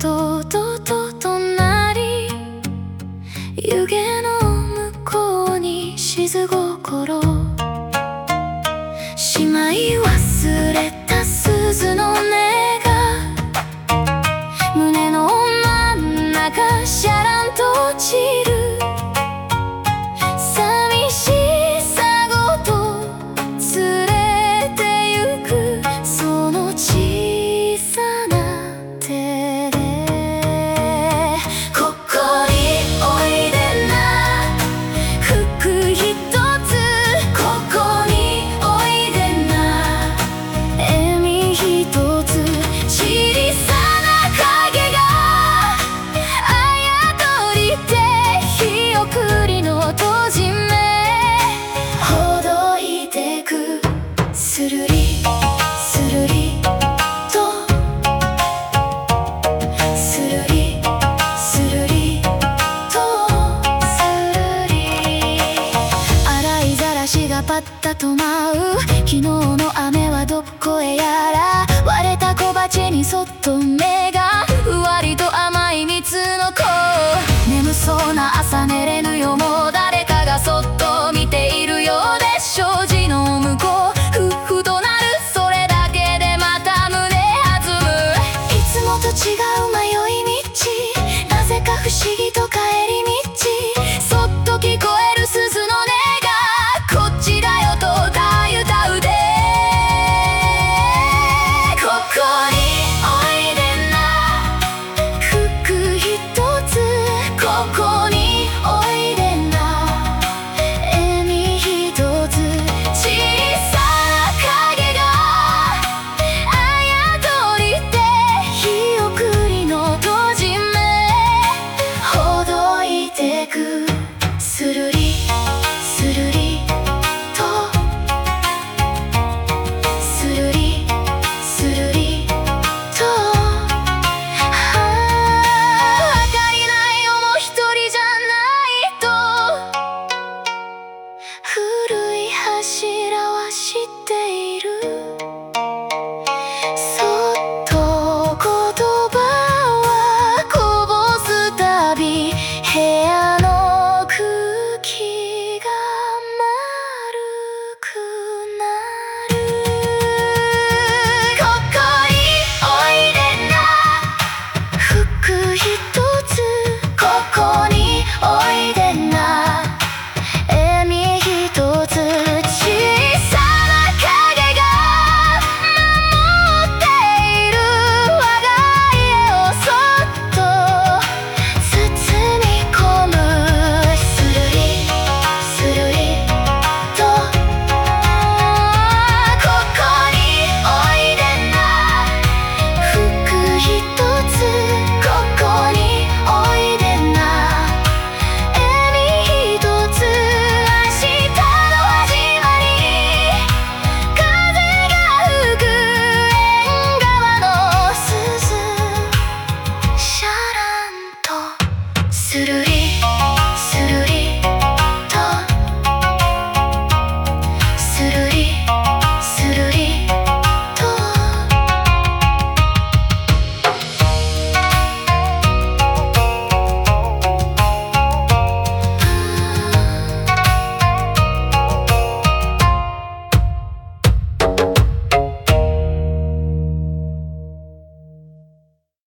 と隣湯気の向こうに静心しまい忘れた鈴の音が胸の真ん中シャランと落ちる寂しさごと連れてゆくその小さな手でここにおいでな服一つここにおいでな笑み一つ小さな影があやとりて日送りの閉じ目ほどいてくするりするりとするりするりとするり洗いざらしがパッタと舞う昨日の雨はどこへやら割れた小鉢にそっと目がふわりと甘い蜜の子眠そうな朝寝れぬよもう誰かがそっと見ているようで障子の向こうふとなるそれだけでまた胸弾むいつもと違う迷い道なぜか不思議と帰り